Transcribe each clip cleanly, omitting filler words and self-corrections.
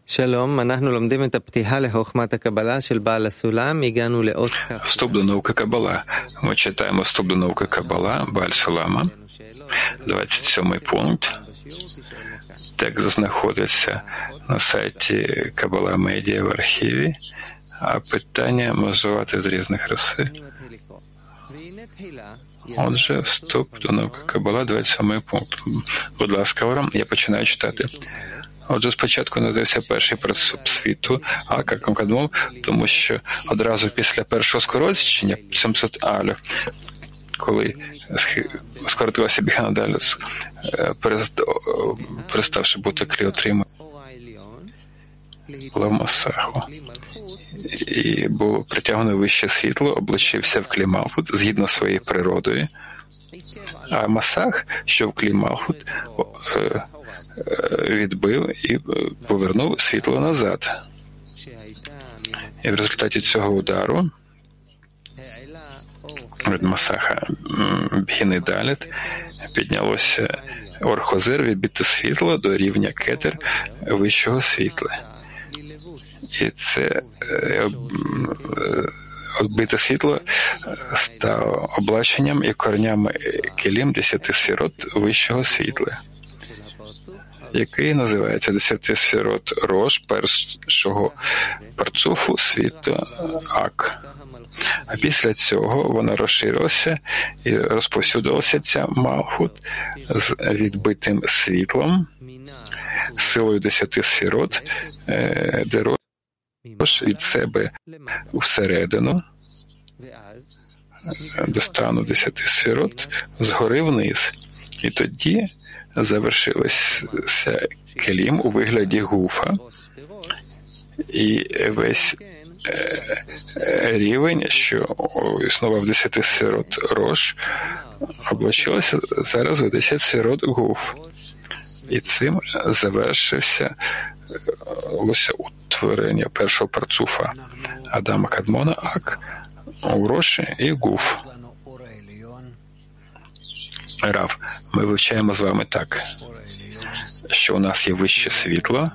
Вступ до науки Кабала. Ми читаємо вступ до науки Кабала, Бааль Сулама, 27-й пункт. Текст знаходиться на сайті Кабала Медіа в архіві, а питання можливати з різних раси. Отже, вступ до науки Кабала, 27-й пункт. Будь ласка, Авраам, я починаю читати. Отже, спочатку надався перший принцип світу, Акаком Кадмов, тому що одразу після першого скорочення 700 алю, коли скоротилася Біханадаліс, переставши бути клі отримав Масаху, і було притягнено вище світло, облачився в клі Малхут згідно своєю природою, а Масах, що в клі Малхут, відбив і повернув світло назад. І в результаті цього удару від Масаха Бхіни Даліт піднялося Орхозир, відбите світло до рівня кетер вищого світла. І це відбите світло стало облаченням і корнями келім 10 сферот вищого світла, який називається 10 сферот Рош першого парцуфу світу Ак. А після цього вона розширилася і розповсюдилася ця Малхут з відбитим світлом, силою 10 сферот, де Рош від себе всередину, до стану 10 сферот, згори вниз. І тоді завершилося келім у вигляді гуфа, і весь рівень, що існував 10 сферот Рош, облачилося зараз у 10 сферот гуф. І цим завершився утворення першого парцуфа Адама Кадмона Ак у Роші і гуф. Рав, ми вивчаємо з вами так, що у нас є вище світло,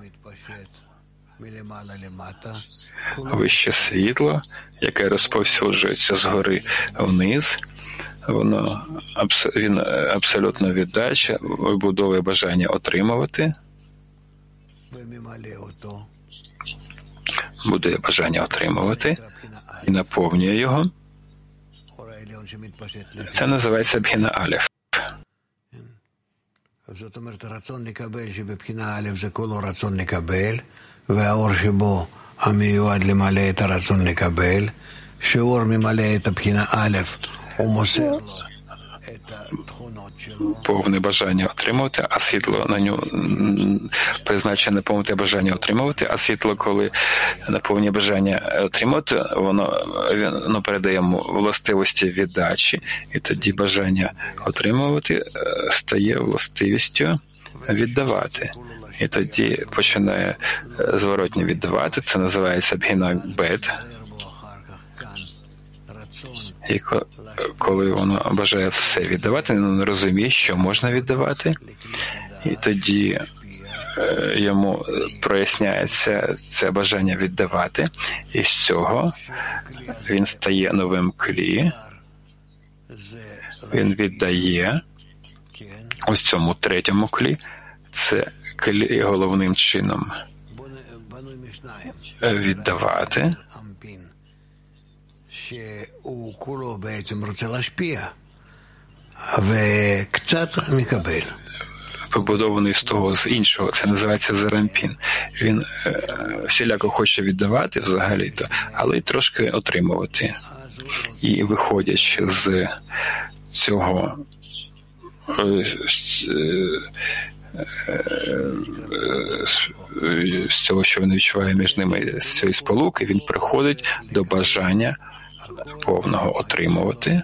яке розповсюджується згори вниз, він абсолютно віддача, вибудовує бажання отримувати, будує бажання отримувати і наповнює його. Це називається Бхіна Алеф. זאת אומרת, הרצון לקבל שבבחינה א' זה כולו רצון לקבל, והאור שבו המיועד למלא את הרצון לקבל, שאור ממלא את הבחינה א', הוא מוסר לו את התכונות שלו. Повне бажання отримувати, а світло на нього призначене повне бажання отримувати, а світло, коли наповнює бажання отримати, воно передає йому властивості віддачі, і тоді бажання отримувати стає властивістю віддавати. І тоді починає зворотні віддавати, це називається Бхіна Бет. І коли воно бажає все віддавати, воно не розуміє, що можна віддавати, і тоді йому проясняється це бажання віддавати, і з цього він стає новим клі, він віддає ось цьому третьому клі, це клі головним чином віддавати, שהוא כולו בעצם רוצה להשפיע, וקצת מקבל. Побудований з того, з іншого, це називається зарампін. Він всіляко хоче віддавати взагалі-то, але й трошки отримувати. І виходячи з цього, з цього, що він відчуває між ними, з цієї сполуки, він приходить до бажання повного отримувати.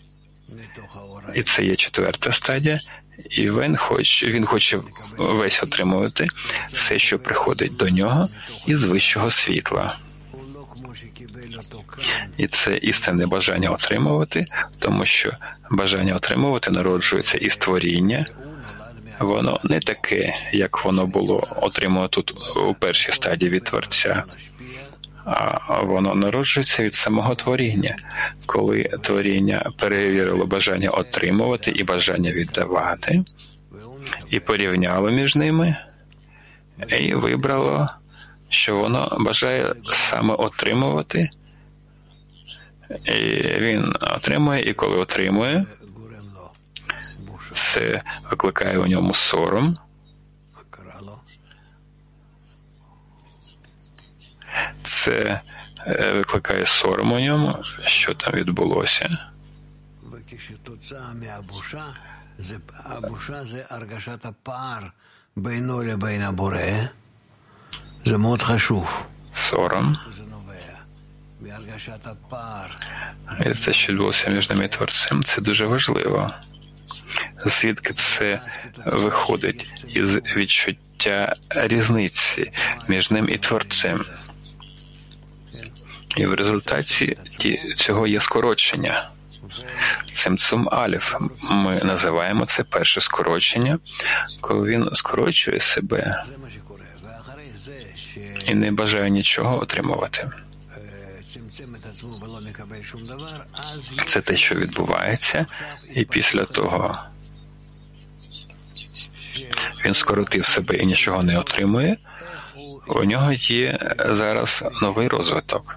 І це є четверта стадія. І він хоче весь отримувати все, що приходить до нього із вищого світла. І це істинне бажання отримувати, тому що бажання отримувати народжується із творіння, воно не таке, як воно було отримано тут у першій стадії від Творця, а воно народжується від самого творіння, коли творіння перевірило бажання отримувати і бажання віддавати, і порівняло між ними, і вибрало, що воно бажає саме отримувати, і він отримує, і коли отримує, це викликає у ньому сором, це викликає сором у ньому, що там відбулося. Сором. І це, що відбулося між ними і Творцем, це дуже важливо. Звідки це виходить? Із відчуття різниці між ним і Творцем. І в результаті цього є скорочення. Цимцум алеф. Ми називаємо це перше скорочення, коли він скорочує себе і не бажає нічого отримувати. Це те, що відбувається, і після того він скоротив себе і нічого не отримує, у нього є зараз новий розвиток.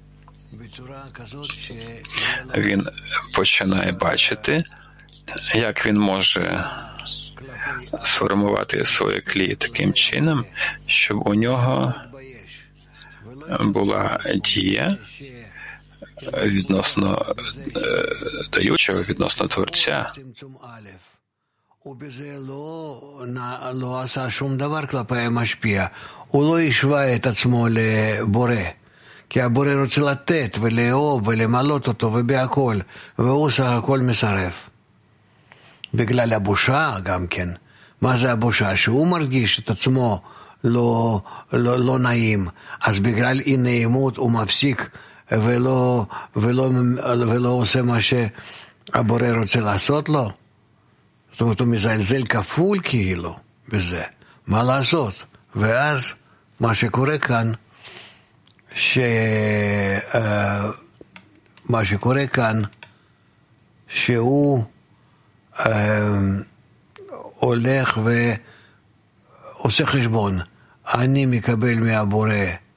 Він починає бачити, як він може сформувати своє клі таким чином, щоб у нього була дія відносно даючого, відносно Творця. לא עשה שום דבר כלפי המשפיע. הוא לא השווה את עצמו לבורא. כי הבורא רוצה לתת ולאהוב ולמלות אותו ובהכל, והוא סך הכל מסרב. בגלל הבושה גם כן. מה זה הבושה? שהוא מרגיש את עצמו לא נעים, אז בגלל אי נעימות הוא מפסיק ולא עושה מה שהבורא רוצה לעשות לו. זאת אומרת, הוא מזלזל כפול כאילו בזה. מה לעשות? ואז מה שקורה כאן, שהוא הולך ועושה חשבון. אני מקבל מהבורא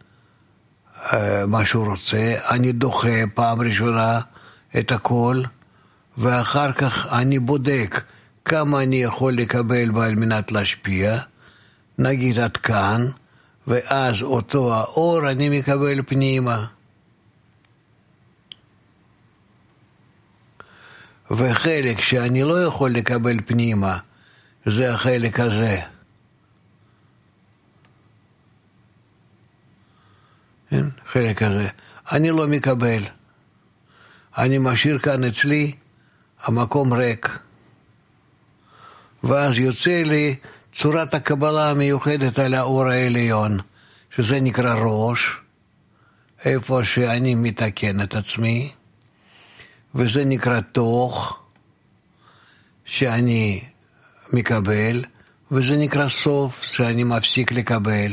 מה שהוא רוצה, אני דוחה פעם ראשונה את הכל, ואחר כך אני בודק כמה אני יכול לקבל על מנת להשפיע, נגיד עד כאן, ואז אותו האור אני מקבל פנימה. וחלק שאני לא יכול לקבל פנימה, זה החלק הזה. חלק הזה. אני לא מקבל. אני משאיר כאן אצלי, המקום ריק. ואז יוצא לי צורת הקבלה המיוחדת על האור העליון, שזה נקרא ראש, איפה שאני מתקן את עצמי, וזה נקרא תוך, שאני מקבל, וזה נקרא סוף, שאני מפסיק לקבל.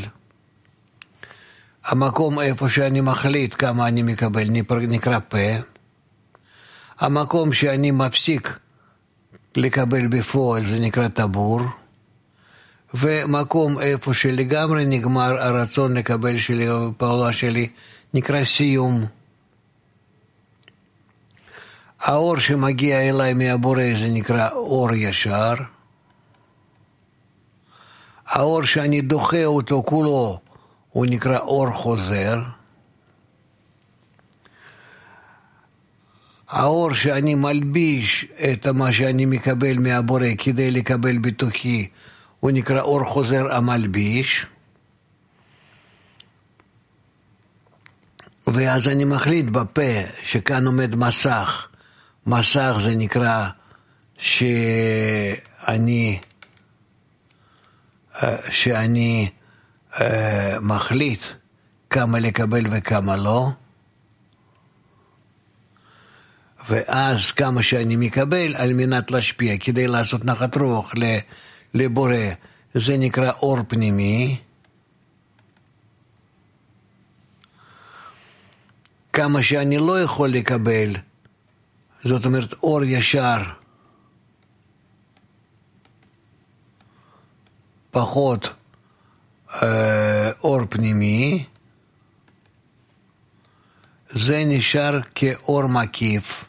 המקום איפה שאני מחליט כמה אני מקבל נקרא פה, המקום שאני מפסיק לקבל בפועל זה נקרא טבור, ומקום איפה שלגמרי נגמר הרצון לקבל שלי או פעולה שלי נקרא סיום. האור שמגיע אליי מהבורא זה נקרא אור ישר, האור שאני דוחה אותו כולו הוא נקרא אור חוזר, האור שאני מלביש את מה שאני מקבל מהבורא כדי לקבל בתוכי הוא נקרא אור חוזר המלביש, ואז אני מחליט בפה שכאן עומד מסך, מסך זה נקרא שאני מחליט כמה לקבל וכמה לא, ואז כמה שאני מקבל על מנת להשפיע, כדי לעשות נחת רוח לבורא, זה נקרא אור פנימי. כמה שאני לא יכול לקבל, זאת אומרת אור ישר, פחות אור פנימי, זה נשאר כאור מקיף.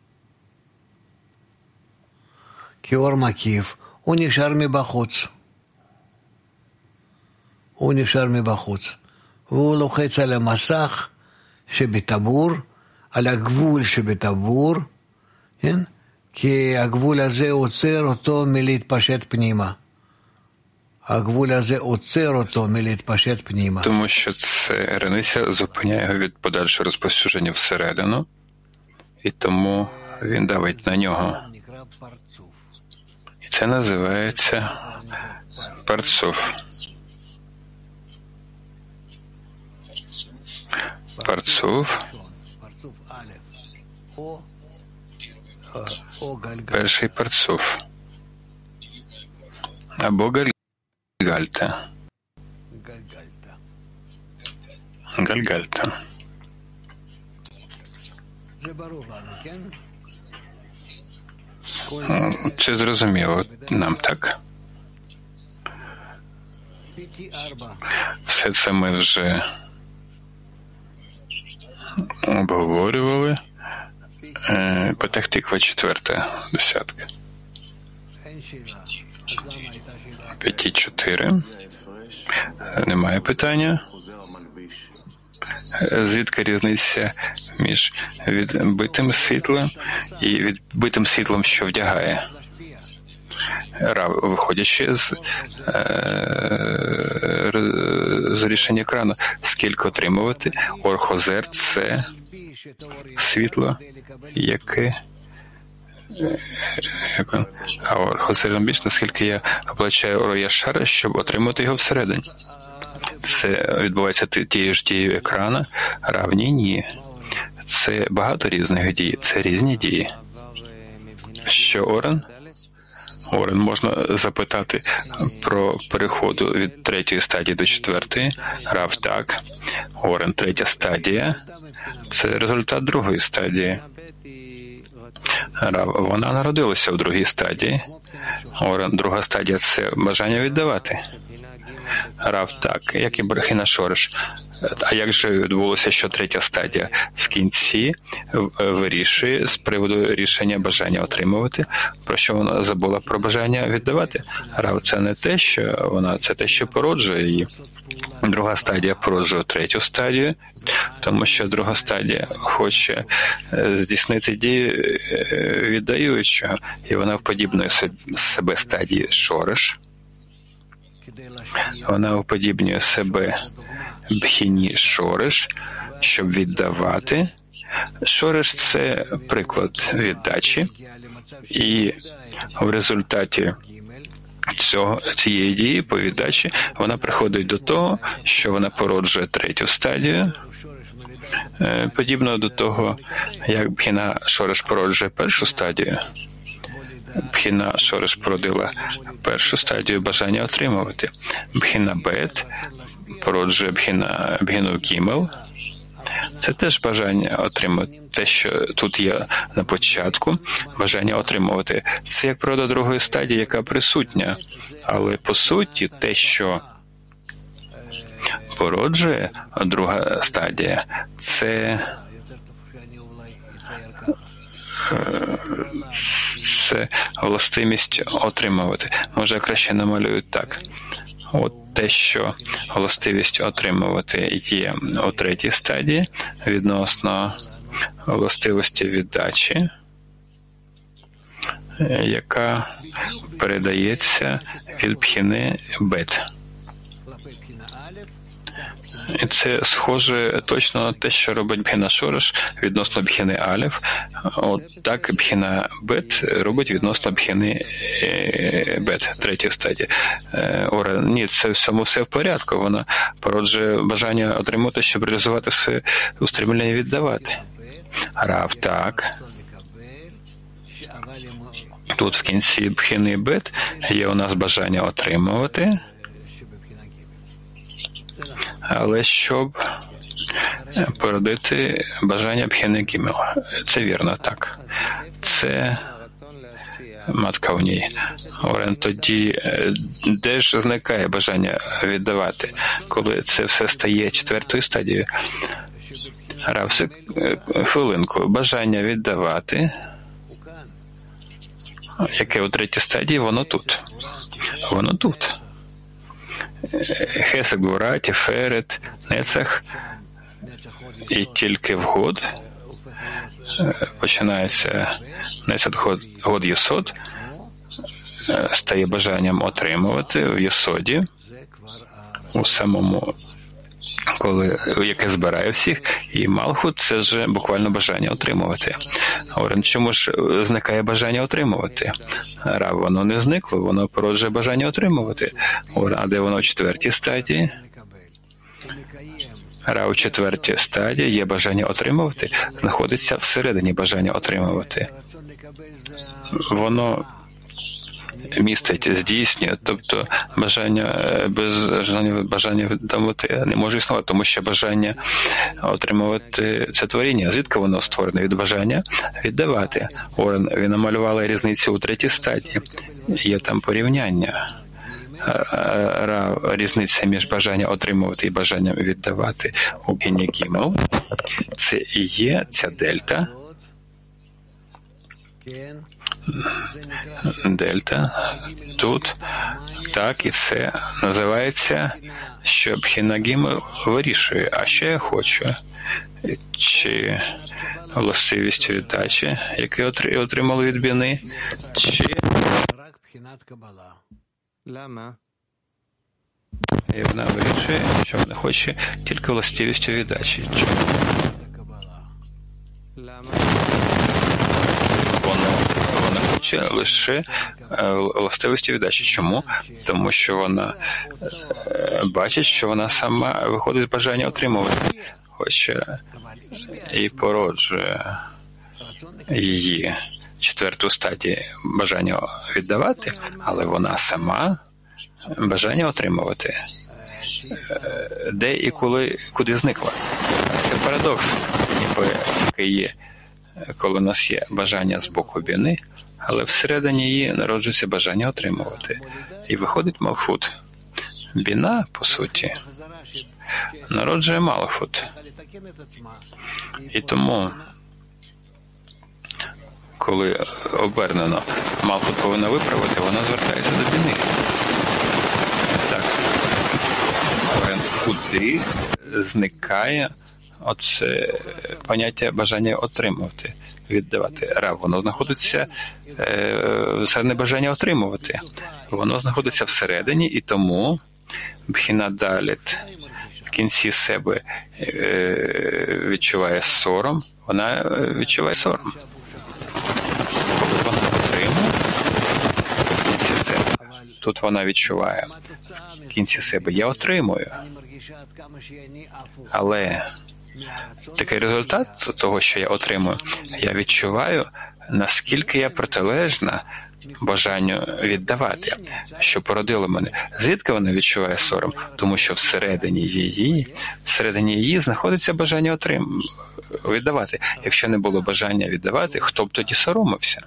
כאור מקיף, הוא נשאר מבחוץ. הוא נשאר מבחוץ. והוא לוחץ על המסך שבטבור, על הגבול שבטבור, כן? כי הגבול הזה עוצר אותו מלהתפשט פנימה. הגבול הזה עוצר אותו מלהתפשט пніма. Тому що це границя зупиняє його від подальшого розповсюдження всередину, і тому він давить на нього. І це називається парцуф. Парцуф. Перший парцуф. Або Гальгальта. Гальгальта. Це зрозуміло нам, так? Все це ми вже обговорювали. Петах Тиква 4-та десятка. 5-4. Немає питання. Звідки різниця між відбитим світлом і відбитим світлом, що вдягає? Виходячи з рішення екрану, скільки отримувати, орхозер – це світло, яке а орхозер більш, наскільки я оплачаю орояшар, щоб отримати його всередині. Це відбувається тією ж дією екрана, равні ні. Це багато різних дій, це різні дії. Що Орен? Орен можна запитати про переходу від 3-ї стадії до 4-ї. Рав так. Орен 3-я стадія. Це результат 2-ї стадії. Рав, вона народилася в 2-й стадії. Орен 2-га стадія – це бажання віддавати. Рав так, як і Брахіна Шореш. А як же відбулося, що 3-я стадія в кінці вирішує з приводу рішення бажання отримувати, про що вона забула про бажання віддавати? Рав, це не те, що вона, це те, що породжує її. 2-га стадія породжує 3-ю стадію, тому що 2-га стадія хоче здійснити дію віддаючого, і вона вподібнює себе стадії Шореш. Вона уподібнює себе бхіні Шореш, щоб віддавати. Шореш – це приклад віддачі, і в результаті цієї дії по віддачі вона приходить до того, що вона породжує 3-ю стадію, подібно до того, як бхіна Шореш породжує 1-шу стадію. Бхіна Шореш породила 1-шу стадію бажання отримувати. Бхіна Бет породжує бхіну Гімел. Це теж бажання отримати. Те, що тут є на початку, бажання отримувати. Це як природа 2-ї стадії, яка присутня. Але по суті, те, що породжує 2-га стадія, це властивість отримувати. Може, я краще намалюю так. От те, що властивість отримувати є у 3-й стадії відносно властивості віддачі, яка передається від бхіни Бет. І це схоже точно на те, що робить бхіна Шореш відносно бхіни Алеф. От так бхіна Бет робить відносно бхіни Бет, 3-ї стадії. Ора, ні, це всьому все в порядку. Вона породжує бажання отримати, щоб реалізувати своє устремлення віддавати. Рав, так. Тут в кінці бхіни бет є у нас бажання отримувати, але щоб породити бажання бхіни гімел. Це вірно, так. Це матка в ній. Орен, тоді де ж зникає бажання віддавати, коли це все стає четвертою стадією? Равси, хвилинку. Бажання віддавати, яке у третій стадії, воно тут. Воно тут. Хесед, Гура, Тіферет, Нецах. І тільки в год починається Нецет год Єсод, стає бажанням отримувати в Єсоді, у самому, яке збирає всіх, і Малхут – це вже буквально бажання отримувати. Орен, чому ж зникає бажання отримувати? Рав, воно не зникло, воно породжує бажання отримувати. Орен, а де воно в четвертій стадії? Рав, у четвертій стадії є бажання отримувати, знаходиться всередині бажання отримувати. Воно містить, здійснює, тобто бажання віддавати не може існувати, тому що бажання отримувати – це творіння. Звідки воно створене? Від бажання віддавати. Орен, він намалювала різницю у третій стадії. Є там порівняння. Різниця між бажанням отримувати і бажанням віддавати у бхіні гімел. Це і є ця дельта. Дельта тут, так, і це називається, що бхіна гімел вирішує, а що я хочу, чи властивість віддачі, яку отримали від біни, чи і вона вирішує, що вона хоче тільки властивістю віддачі. Чому? Вона хоче лише властивості віддачі. Чому? Тому що вона бачить, що вона сама виходить з бажання отримувати. Хоче і породжує її четверту стадію бажання віддавати, але вона сама бажання отримувати. Де і куди зникла? Це парадокс, який є, коли у нас є бажання з боку біни, але всередині її народжується бажання отримувати. І виходить Малхут. Біна, по суті, народжує Малхут. І тому, коли обернено Малхут повинна виправити, вона звертається до біни. Так. Куди зникає оце поняття бажання отримувати, віддавати. Рав, воно знаходиться всередині бажання отримувати. Воно знаходиться всередині, і тому бхіна даліт в кінці себе відчуває сором. Вона відчуває сором. Коли вона отримує, тут вона відчуває в кінці себе, я отримую. Але такий результат того, що я отримую, я відчуваю, наскільки я протилежна бажанню віддавати, що породило мене. Звідки вона відчуває сором? Тому що всередині її знаходиться бажання віддавати. Якщо не було бажання віддавати, хто б тоді соромився?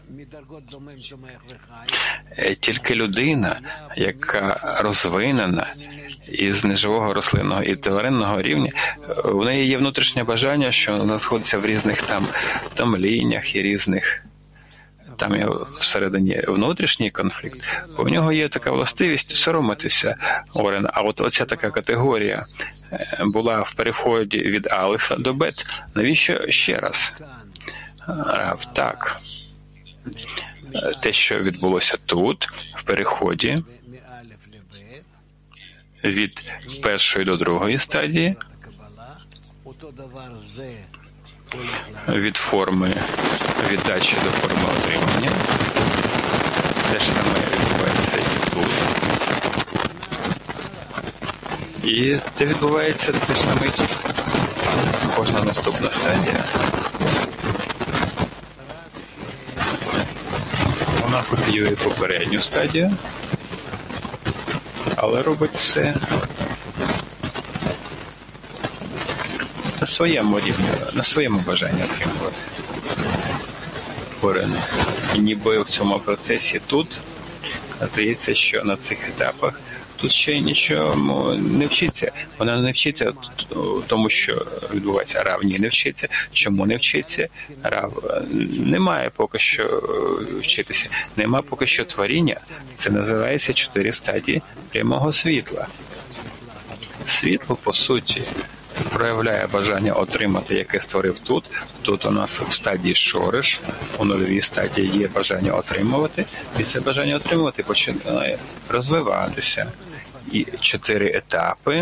Тільки людина, яка розвинена із неживого рослинного і тваринного рівня, у неї є внутрішнє бажання, що знаходиться в різних там лініях і різних, там є всередині внутрішній конфлікт. У нього є така властивість соромитися, Орен. А от оця така категорія була в переході від алифа до бет. Навіщо ще раз? Рав, так. Те, що відбулося тут, в переході від першої до другої стадії, від форми віддачі до форми отримання, те ж саме відбувається і тут. І те відбувається те ж саме і тут. Кожна наступна стадія Вона копіює попередню стадію, але робить це на своєму рівні, на своєму бажанні отримувати. І ніби в цьому процесі тут здається, що на цих етапах тут ще нічого не вчиться. Вона не вчиться тому, що відбувається. Рав ні не вчиться. Чому не вчиться? Рав немає поки що вчитися. Нема поки що творіння. Це називається 4 стадії прямого світла. Світло, по суті, проявляє бажання отримати, яке створив тут. Тут у нас в стадії шориш, у нульовій стадії є бажання отримувати, і це бажання отримувати починає розвиватися. І 4 етапи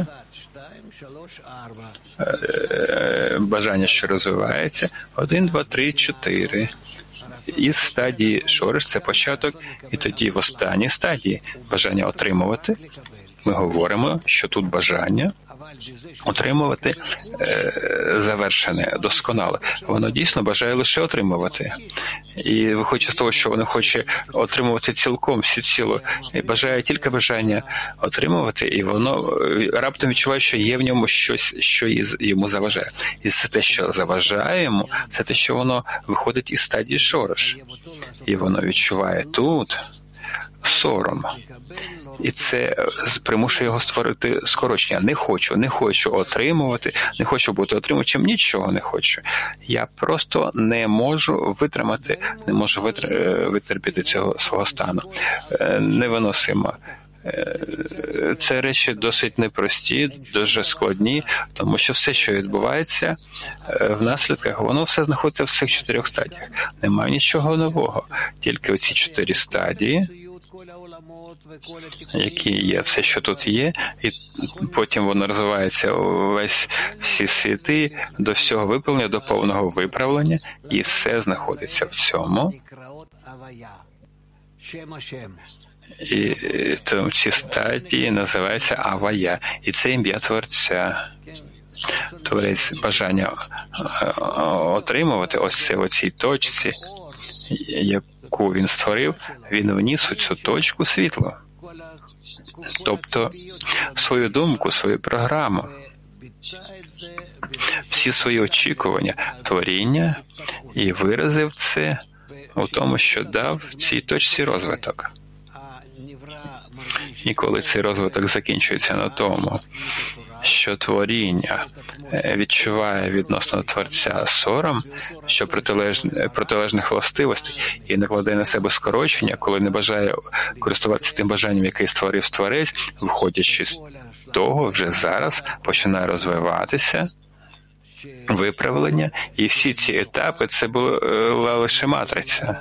бажання, що розвивається, 1, 2, 3, 4. Із стадії шориш це початок, і тоді в останній стадії бажання отримувати. Ми говоримо, що тут бажання отримувати завершене, досконале. Воно дійсно бажає лише отримувати. І виходячи з того, що воно хоче отримувати цілком, всеціло, і бажає тільки бажання отримувати, і воно раптом відчуває, що є в ньому щось, що йому заважає. І це те, що заважає йому, це те, що воно виходить із стадії шорош. І воно відчуває тут сором. І це примушує його створити скорочення. Не хочу отримувати, не хочу бути отримувачем, нічого не хочу. Я просто не можу витримати, не можу витерпіти цього свого стану. Невиносимо. Це речі досить непрості, дуже складні, тому що все, що відбувається в наслідках, воно все знаходиться в цих 4 стадіях. Немає нічого нового, тільки оці 4 стадії, які є, все, що тут є, і потім воно розвивається всі світи до всього виправлення, до повного виправлення, і все знаходиться в цьому. І тому ці стадії називаються Авая, і це ім'я Творця. Творець бажання отримувати ось це в цій точці, яку він створив, він вніс у цю точку світло. Тобто свою думку, свою програму, всі свої очікування, творіння, і виразив це у тому, що дав цій точці розвиток. І коли цей розвиток закінчується на тому, що творіння відчуває відносно Творця сором, що протилежних властивостей, і накладає на себе скорочення, коли не бажає користуватися тим бажанням, яке створив Творець, виходячи з того, вже зараз починає розвиватися виправлення, і всі ці етапи – це була лише матриця,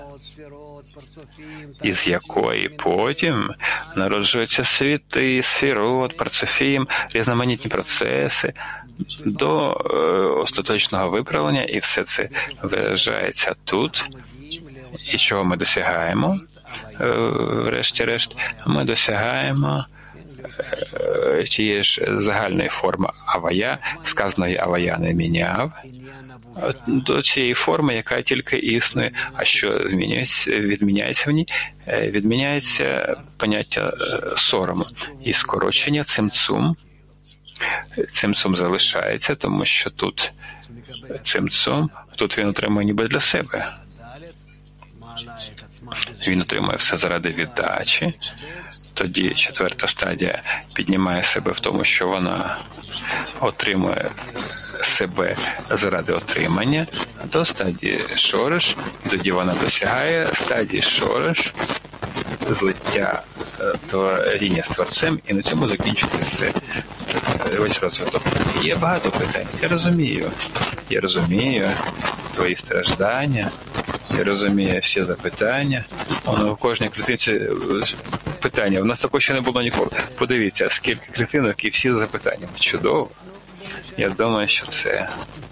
із якої потім народжуються світи, сфірот, парцефім, різноманітні процеси до остаточного виправлення, і все це виражається тут. І чого ми досягаємо? Врешті-решт, ми досягаємо тієї ж загальної форми авая, сказаної авая не міняв, до цієї форми, яка тільки існує. А що відміняється в ній? Відміняється поняття сорому. І скорочення цимцум. Цимцум залишається, тому що тут цимцум, тут він отримує ніби для себе. Він отримує все заради віддачі. Тоді 4 стадія піднімає себе в тому, що вона отримує себе заради отримання, до стадії шориш, тоді вона досягає стадії шориш, злиття творіння з Творцем, і на цьому закінчується весь розвиток. Є багато питань. Я розумію твої страждання, я розумію всі запитання. У кожній клітинці питання. У нас такого ще не було ніколи. Подивіться, скільки клітинок і всі запитання. Чудово. Я думаю, що це...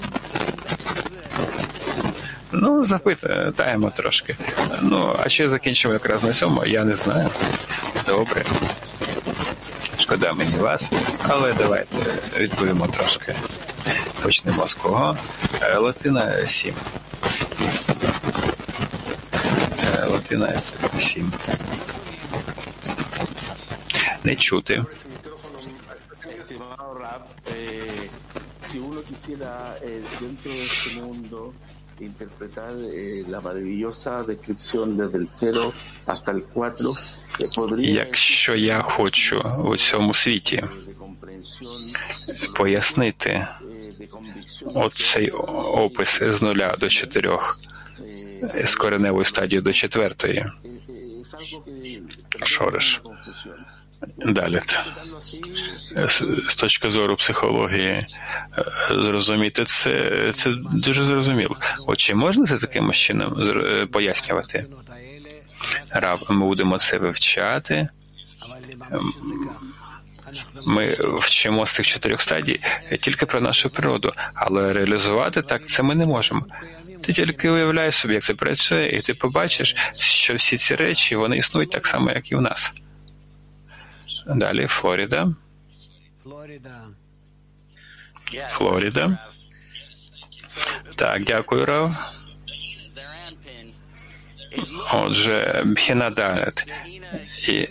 запитаємо трошки. А чи закінчимо якраз на цьому, я не знаю. Добре. Шкода мені вас, але давайте відповімо трошки. Почнемо з кого? Латина 7. 11:7. Не чути. Si uno quisiera dentro de este mundo interpretar la maravillosa descripción desde el 0 hasta el 4, podría... Якщо я хочу у цьому світі пояснити оцей опис з 0 до 4, з кореневої стадії до 4, шореш. Далі, з точки зору психології, зрозуміти це дуже зрозуміло. От чи можна це таким чином пояснювати? Рав, ми будемо це вивчати. Ми вчимо з цих 4 стадій тільки про нашу природу, але реалізувати так це ми не можемо. Ти тільки уявляй собі, як це працює, і ти побачиш, що всі ці речі, вони існують так само, як і в нас. Далі Флорида. Флорида. Так, дякую, Рав. Отже, Бхіна Далет і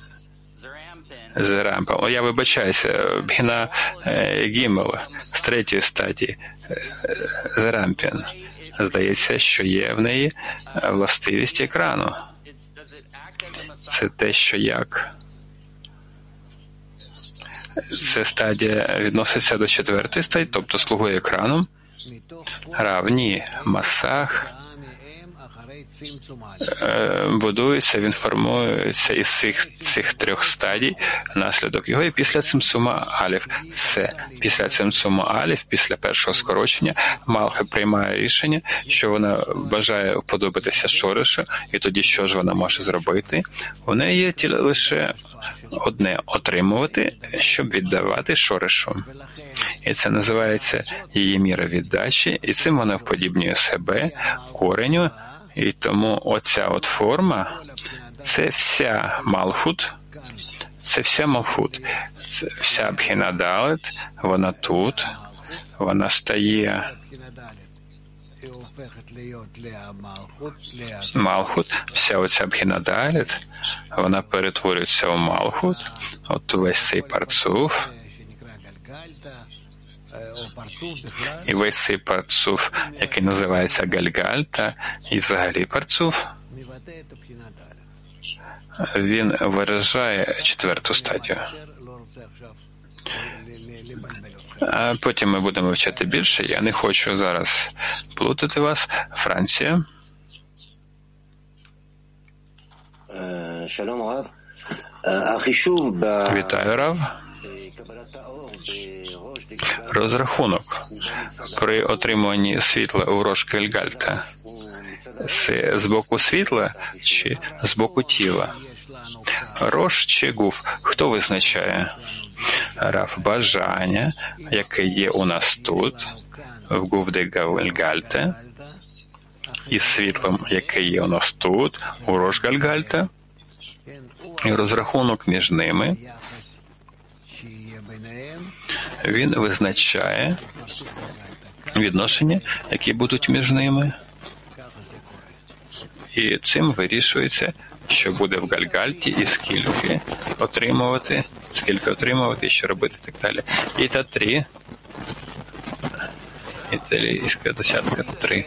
Зерампа. Я вибачаюся, Бхіна Гімел з 3-ї стадії. Зерампін. Здається, що є в неї властивість екрану. Це те, що як. Це стадія відноситься до 4-ї стадії, тобто слугує екраном. Равні масах будується, він формується із цих 3 стадій, наслідок його, і після цимцума алів. Все. Після цимцума алів, після першого скорочення, Малха приймає рішення, що вона бажає подобатися шорешу, і тоді що ж вона може зробити? У неї є лише одне – отримувати, щоб віддавати шорешу. І це називається її міра віддачі, і цим вона вподібнює себе, кореню. І тому оця от форма – це вся Малхут, це вся Бхіна Далет, вона тут, вона стає Малхут, вся оця Бхіна Далет, вона перетворюється в Малхут, от весь цей парцуф, і весь цей парцуф, який називається Гальгальта, і взагалі парцуф, він виражає 4-ту стадію. А потім ми будемо вивчати більше. Я не хочу зараз плутати вас. Франція. Вітаю, Рав. Розрахунок при отримуванні світла у Рош Гальгальта – це з боку світла чи з боку тіла? Рош чи гуф? Хто визначає? Рав, бажання, яке є у нас тут, в гуф де Гальгальта, і світлом, яке є у нас тут, у Рош Гальгальта, і розрахунок між ними, він визначає відношення, які будуть між ними. І цим вирішується, що буде в Гальгальті і скільки отримувати, і що робити, і так далі. І та 3. Італійська десятка 3.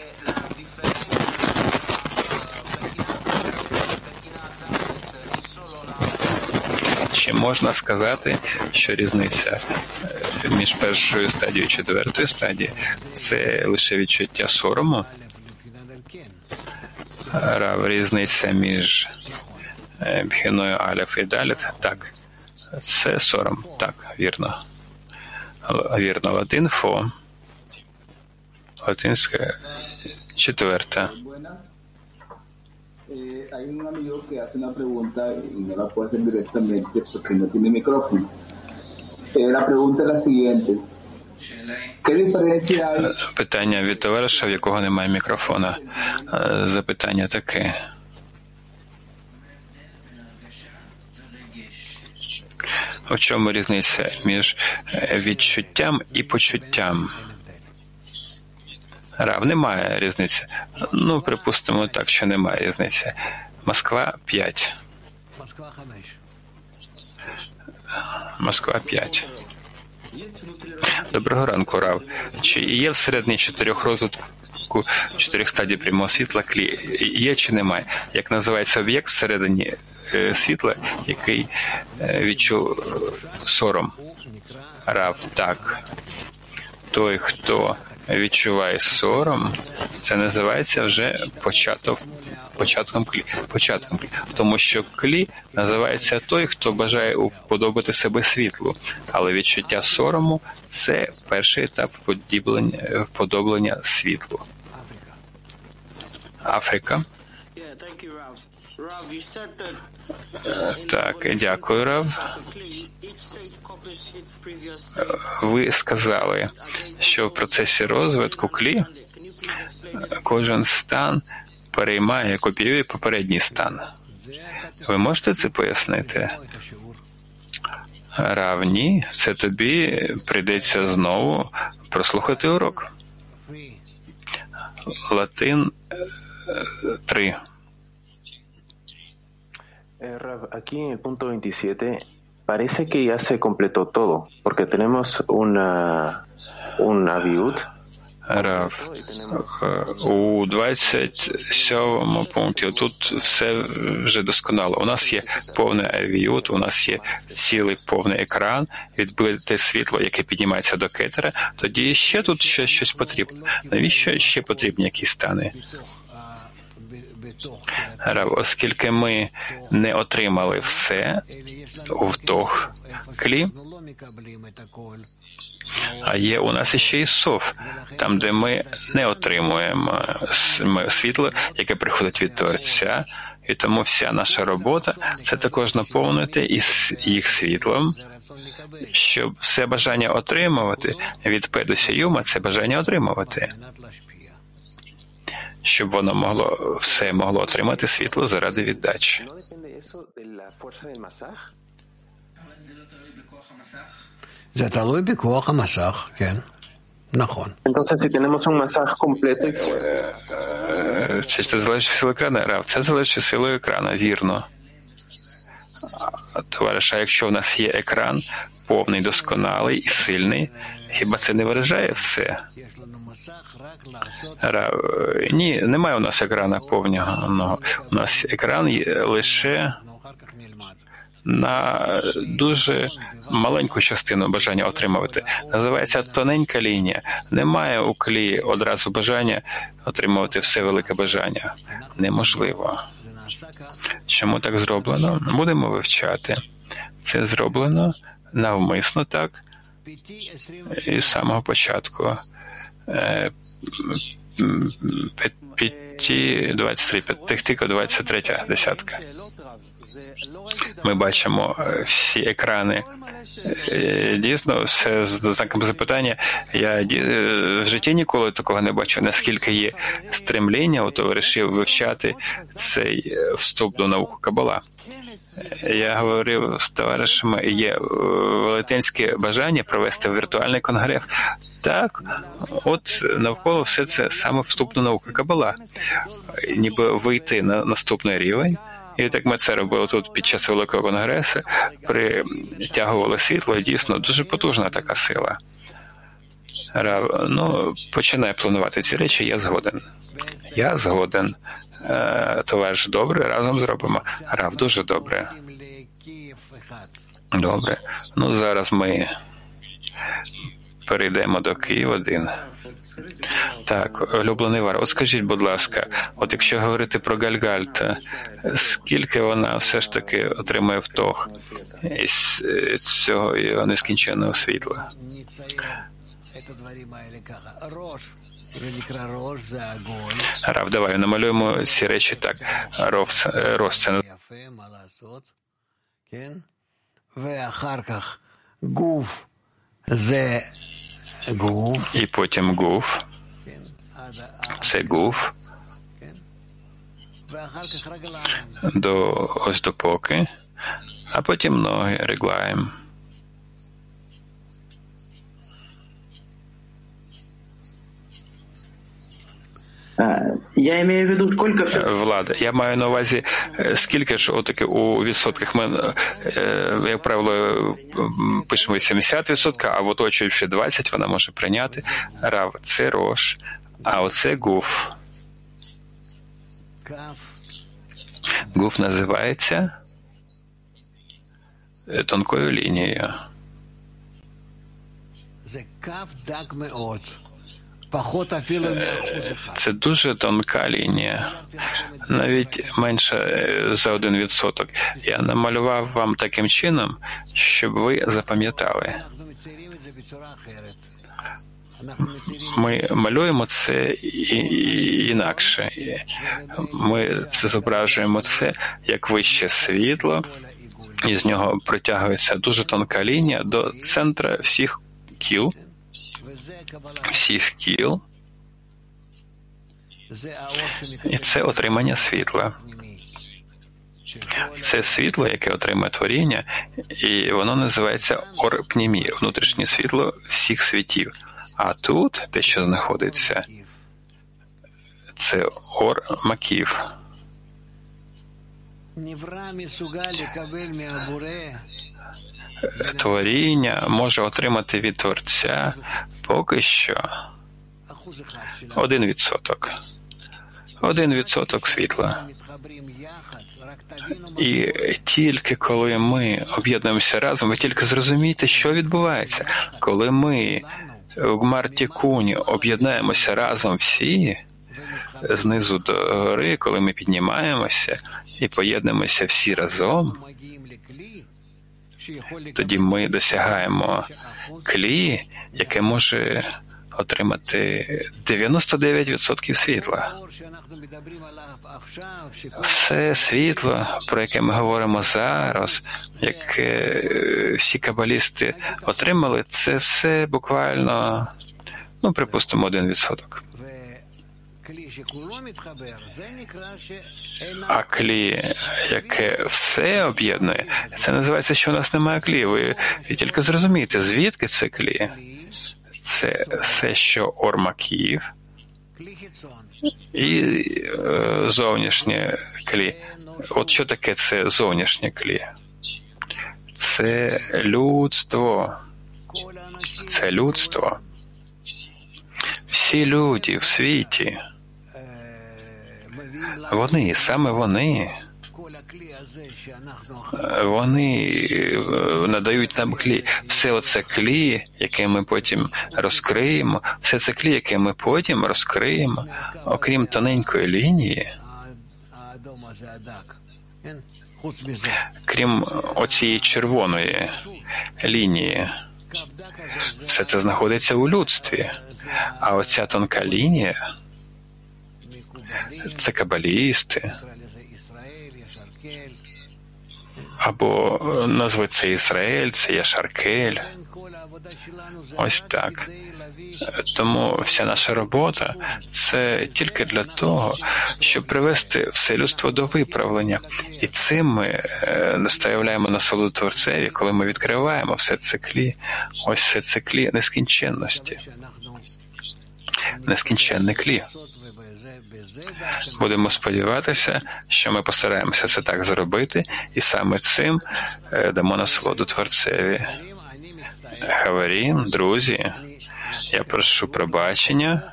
Чи можна сказати, що різниця між першою стадією і 4-ю стадією – це лише відчуття сорому? Рав, різниця між Бхіною Алеф і Далет? Так. Це сором. Так, вірно. Вірно. Латин фо. Латинська 4. Hay un amigo que hace una pregunta y no la puede hacer directamente porque no tiene micrófono. La pregunta es la siguiente. ¿Qué diferencia hay? Питання від товариша, в якого немає мікрофона. Запитання таке. У чому різниця між відчуттям і почуттям? Рав, немає різниці. Припустимо так, що немає різниці. Москва 5. Москва 5. Доброго ранку, Рав. Чи є всередині 4 розвитку 4 стадій прямого світла клі? Є чи немає? Як називається об'єкт всередині світла, який відчув сором? Рав, так. Той, хто відчуває сором, це називається вже початком клі. Тому що клі називається той, хто бажає уподобати себе світлу. Але відчуття сорому – це перший етап вподоблення світлу. Африка. Так, дякую, Рав. Ви сказали, що в процесі розвитку клі кожен стан переймає, копіює попередній стан. Ви можете це пояснити? Рав, ні, це тобі прийдеться знову прослухати урок. Латин 3. Rav, aquí en el punto 27 parece que ya se completó todo, porque tenemos una viud. Рав, у 27-му пункті тут все вже досконало. У нас є повний авіют, у нас є цілий повний екран, відбите світло, яке піднімається до кетера. Тоді ще тут щось потрібно. Навіщо ще потрібні якісь стани? Рав, оскільки ми не отримали все в тох клі, а є у нас ще і сов, там, де ми не отримуємо світло, яке приходить від Творця, і тому вся наша робота – це також наповнити їх світлом, щоб все бажання отримувати від Пе до Сіюма – це бажання отримувати. Щоб воно все могло отримати світло заради віддачі. זה תלוי בכוח המסך, כן, נכון. Entonces, si tenemos un masaje completo y Це залежить від сили екрана, Рав. Це залежить від сили екрана, вірно. Товариша, якщо в нас є екран повний, досконалий і сильний, хіба це не виражає все? Рав, ні, немає у нас екрана повного. У нас екран є лише на дуже маленьку частину бажання отримувати. Називається тоненька лінія. Немає у клі одразу бажання отримувати все велике бажання. Неможливо. Чому так зроблено? Будемо вивчати. Це зроблено навмисно так із самого початку. 23, 23 десятка. Ми бачимо всі екрани. Дійсно, все з знаком запитання. Я в житті ніколи такого не бачив, наскільки є стремління у товаришів вивчати цей вступ до науки Кабала. Я говорив з товаришами, є велетенське бажання провести віртуальний конгрес. Так, от навколо все це саме вступ до науки Кабала. Ніби вийти на наступний рівень. І так ми це робили тут під час Великого конгресу, притягували світло, і дійсно дуже потужна така сила. Рав, починай планувати ці речі, я згоден. Товариш, добре, разом зробимо. Рав, дуже добре. Добре. Зараз ми перейдемо до Київ-1. Так, улюблений Вар, от скажіть, будь ласка, от якщо говорити про Гальгальт, скільки вона все ж таки отримує втох із цього його нескінченного світла? Рав, давай намалюємо ці речі так. Роз це і потім гуф. Це гуф. Ось до поки. А потім ноги, реглаєм. Я имею в виду, сколько Влада, я маю на увазі, скільки ж отаки у відсотках ми, як правило, пишемо 70%, а в оточуючи 20% вона може прийняти. Рав, це рош, а оце гуф. Гуф називається тонкою лінією. Це дуже тонка лінія, навіть менше за 1%. Я намалював вам таким чином, щоб ви запам'ятали. Ми малюємо це інакше. Ми це зображуємо це як вище світло, і з нього протягується дуже тонка лінія до центра всіх кіл. І це отримання світла. Це світло, яке отримує творіння, і воно називається ор-пнімі, внутрішнє світло всіх світів. А тут те, що знаходиться, це ор-маків. Творіння може отримати від Творця поки що 1%. 1% світла. І тільки коли ми об'єднуємося разом, ви тільки зрозумієте, що відбувається. Коли ми в Гмар-Тікуні об'єднаємося разом всі, знизу до гори, коли ми піднімаємося і поєднуємося всі разом, тоді ми досягаємо клі, яке може отримати 99% світла. Все світло, про яке ми говоримо зараз, яке всі кабалісти отримали, це все буквально, припустимо, 1%. А клі, яке все об'єднує, це називається, що у нас немає клі. Ви тільки зрозумієте, звідки це клі? Це все, що ор-маків, і зовнішнє клі. От що таке це зовнішнє клі? Це людство. Це людство. Всі люди в світі, саме вони надають нам клі. Все оце клі, яке ми потім розкриємо, все це клі, яке ми потім розкриємо, окрім тоненької лінії, крім оцієї червоної лінії, все це знаходиться у людстві. А оця тонка лінія – це кабалісти, або назви це Ісраїль, це Яшаркель. Ось так. Тому вся наша робота – це тільки для того, щоб привести все людство до виправлення. І цим ми доставляємо насолоду Творцеві, коли ми відкриваємо все це клі, ось все це клі нескінченності. Нескінченне клі. Будемо сподіватися, що ми постараємося це так зробити, і саме цим дамо насолоду Творцеві. Хаварім, друзі, я прошу пробачення.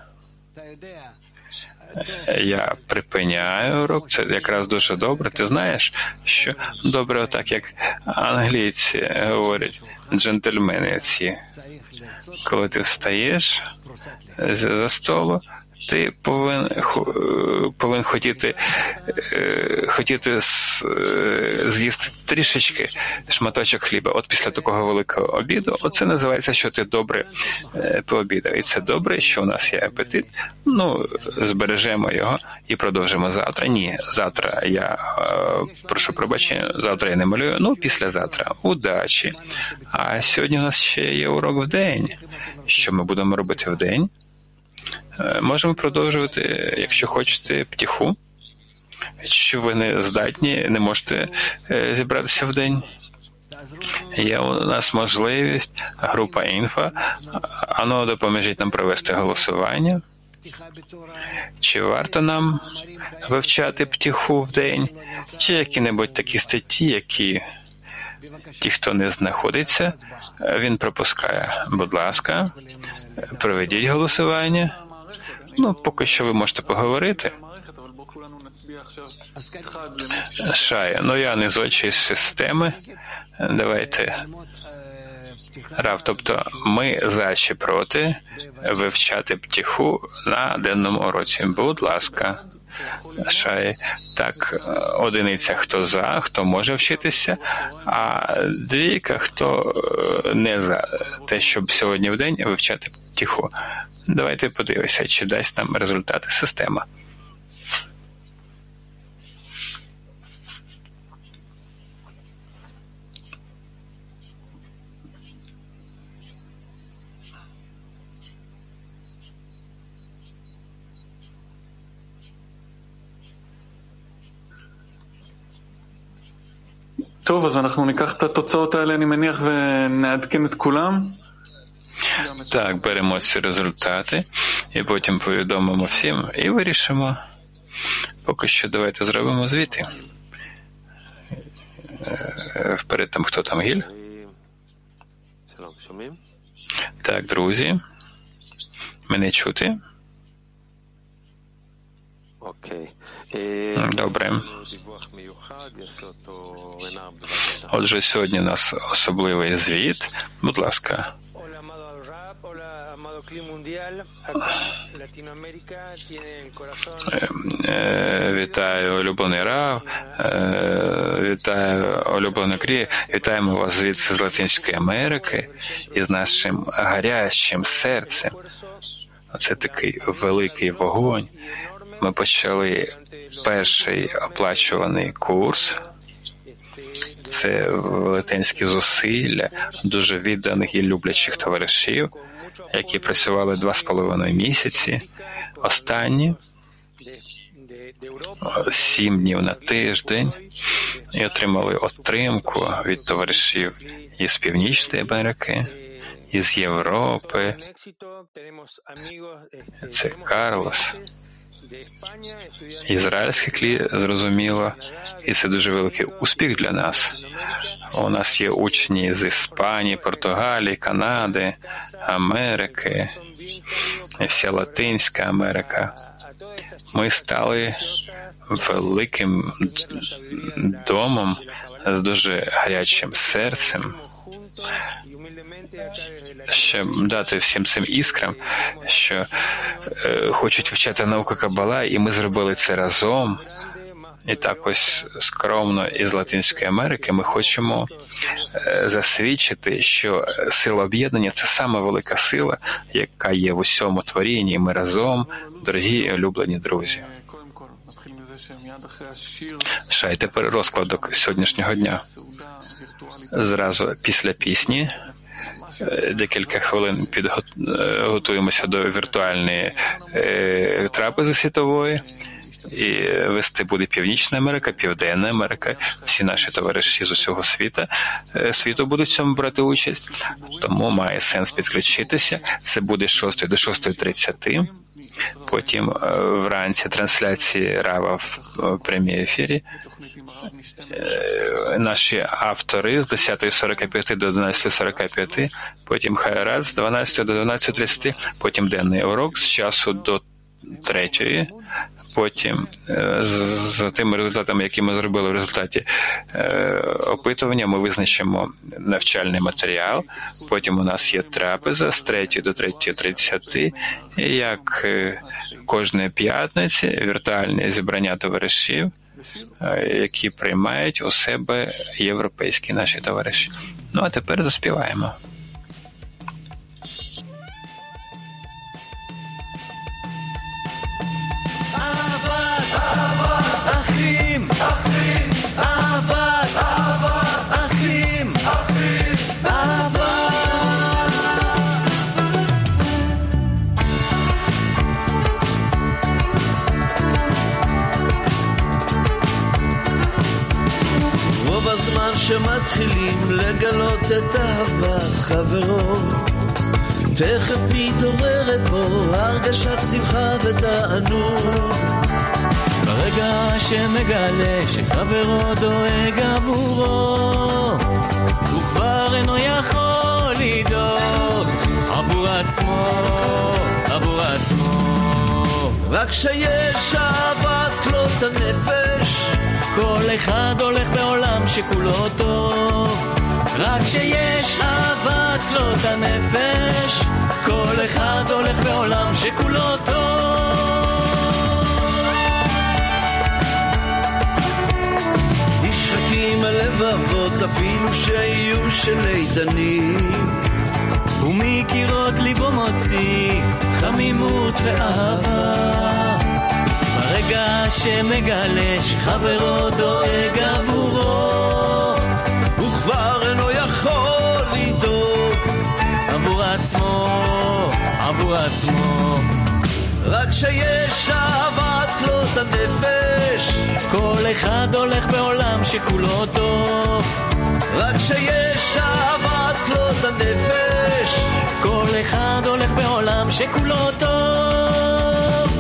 Я припиняю урок, це якраз дуже добре. Ти знаєш, що добре отак, як англійці говорять, джентльмени ці. Коли ти встаєш за столу, ти повинен хотіти з'їсти трішечки шматочок хліба. От після такого великого обіду, оце називається, що ти добре пообідав. І це добре, що у нас є апетит. Збережемо його і продовжимо завтра. Ні, завтра я прошу пробачення, завтра я не малюю, післязавтра. Удачі. А сьогодні у нас ще є урок в день. Що ми будемо робити в день? Можемо продовжувати, якщо хочете, птіху. Якщо ви не здатні, не можете зібратися в день. Є у нас можливість, група інфо, допоможіть нам провести голосування. Чи варто нам вивчати птіху в день, чи які-небудь такі статті, які ті, хто не знаходиться, він пропускає. Будь ласка, проведіть голосування. Поки що ви можете поговорити. Шай, я не з очі системи. Давайте. Рав, тобто ми за чи проти вивчати птіху на денному уроці. Будь ласка. Шай, так, одиниця, хто за, хто може вчитися, а двійка, хто не за те, щоб сьогодні в день вивчати птіху. Давайте подивимося, чи дасть нам результати система. טוב, אז אנחנו ניקח את התוצאות האלה, אני מניח, ונעדכן את כולם. Так, беремо ці результати і потім повідомимо всім і вирішимо. Поки що давайте зробимо звіти. Вперед там, хто там, Гіль? Так, друзі. Мене чути? Добре. Отже, сьогодні у нас особливий звіт. Будь ласка. Вітаю, улюблений Рав, вітаю, улюблений Крі, вітаємо вас звідси з Латинської Америки і з нашим гарячим серцем. Оце такий великий вогонь. Ми почали перший оплачуваний курс. Це велетенські зусилля дуже відданих і люблячих товаришів, які працювали 2,5 місяці. Останні 7 днів на тиждень і отримали отримку від товаришів із Північної Америки, із Європи. Це Карлос. Ізраїльський клі, зрозуміло, і це дуже великий успіх для нас. У нас є учні з Іспанії, Португалії, Канади, Америки, і вся Латинська Америка. Ми стали великим домом з дуже гарячим серцем, щоб дати всім цим іскрам, що хочуть вчати науку Кабала, і ми зробили це разом. І так ось скромно із Латинської Америки ми хочемо засвідчити, що сила об'єднання – це саме велика сила, яка є в усьому творінні. І ми разом, дорогі і улюблені друзі. Шай, тепер розкладок сьогоднішнього дня. Зразу після пісні декілька хвилин підготуємося до віртуальної трапези світової. І вести буде Північна Америка, Південна Америка. Всі наші товариші з усього світу будуть в цьому брати участь. Тому має сенс підключитися. Це буде з 6 до 6:30. Потім вранці трансляції Рава в прямій ефірі. Наші автори з 10:45 до 11:45. Потім Хайрат з 12 до 12:30. Потім денний урок з часу до 3. Потім, за тими результатами, які ми зробили в результаті опитування, ми визначимо навчальний матеріал. Потім у нас є трапеза з 3 до 3:30. І як кожної п'ятниці віртуальні зібрання товаришів, які приймають у себе європейські наші товариші. А тепер заспіваємо. אחים, אחים, אהבת, אהבת, אחים, אחים, אהבת. רוב הזמן שמתחילים לגלות את אהבת חברו, תכף מתעוררת בו הרגשת שמחה ותענוג. ברגע שמגלה שחברו דואג עבורו, הוא כבר אינו יכול לדאוג עבור עצמו, עבור עצמו. רק שיש אהבת כלות הנפש, כל אחד הולך בעולם שכולו טוב. רק שיש אהבת כלות הנפש, כל אחד הולך בעולם שכולו טוב. נשחקים הלבבות אפילו שיהיו של איתנים, ומקירות ליבו מוציא חמימות ואהבה. ברגע שמגלה שחברו דואג עבורו, הוא כבר אינו יכול לדאוג עבור עצמו, עבור עצמו. רק שיש אהבת כלות הנפש, כל אחד הולך בעולם שכולו טוב. רק שיש אהבת כלות הנפש, כל אחד הולך בעולם שכולו טוב.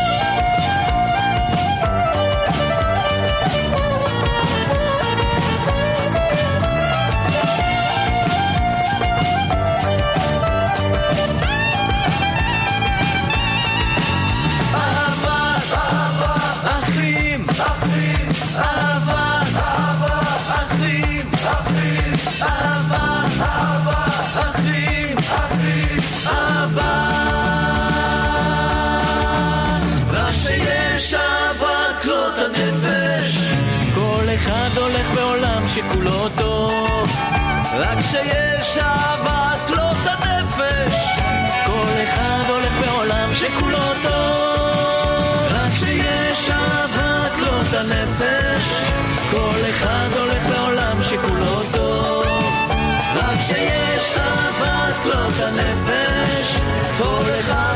הולך בעולם שכולו טוב. רק שיש אהבת כלות הנפש, כל אחד הולך בעולם שכולו טוב. רק שיש אהבת כלות הנפש, כל אחד הולך בעולם שכולו טוב. רק שיש אהבת כלות הנפש, כל אחד